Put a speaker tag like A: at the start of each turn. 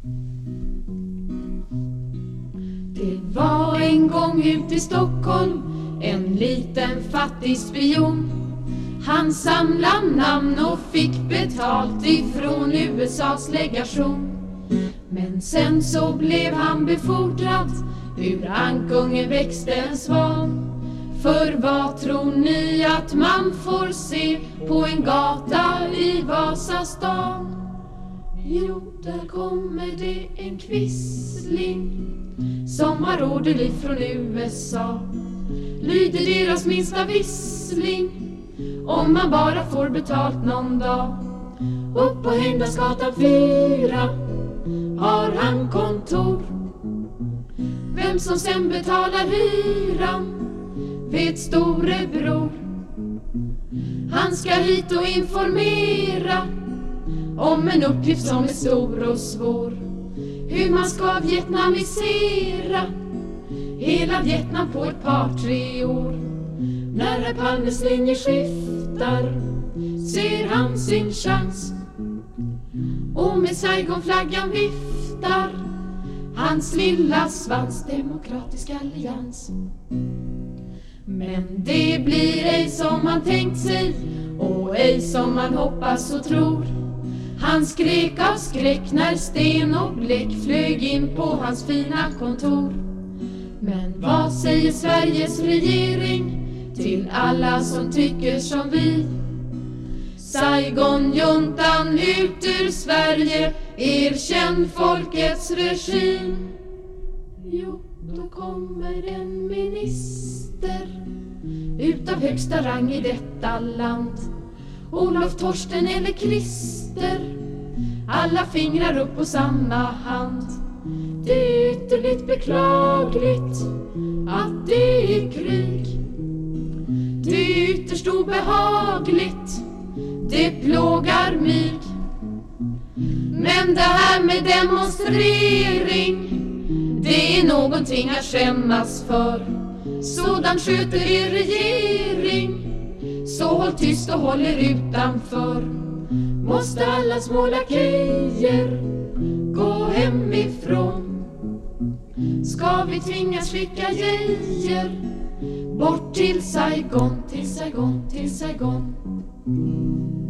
A: Det var en gång ut i Stockholm en liten fattig spion. Han samlade namn och fick betalt ifrån USAs legation. Men sen så blev han befordrad, ur ankungen växte en svan. För vad tror ni att man får se på en gata i Vasastan? Jo, där kommer det en kvissling som har order ifrån USA. Lyder deras minsta vissling om man bara får betalt någon dag. Upp på Händarsgatan 4 har han kontor. Vem som sen betalar hyran vet storebror. Han ska hit och informera om en uppgift som är stor och svår. Hur man ska vietnamisera hela Vietnam på ett par, 3 år. När herr Palmes linje skiftar ser han sin chans, och med Saigonflaggan viftar hans lilla svans. Demokratisk allians. Men det blir ej som man tänkt sig och ej som man hoppas och tror. Han skrek av skräck när sten och bläck flög in på hans fina kontor. Men vad säger Sveriges regering till alla som tycker som vi? Saigon-juntan ut ur Sverige, erkänn folkets regim. Jo, då kommer en minister utav högsta rang i detta land. Olof, Torsten eller Krister, alla fingrar upp på samma hand. Det är ytterligt beklagligt att det är krig. Det är ytterst obehagligt, det plågar mig. Men det här med demonstrering, det är någonting att skämmas för. Sådan sköter er regering, så håll tyst och håll er utanför. Måste alla små lakejer gå hemifrån? Ska vi tvingas skicka gejer bort till Saigon, till Saigon, till Saigon?